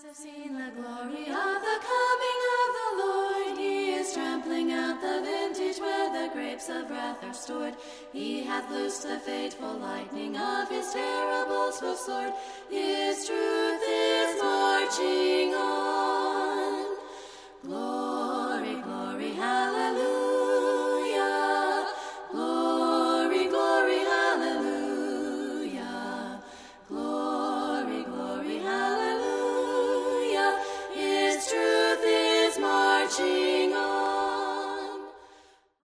have seen the glory of the coming of the Lord. He is trampling out the vintage where the grapes of wrath are stored. He hath loosed the fateful lightning of his terrible swift sword. His truth is marching on.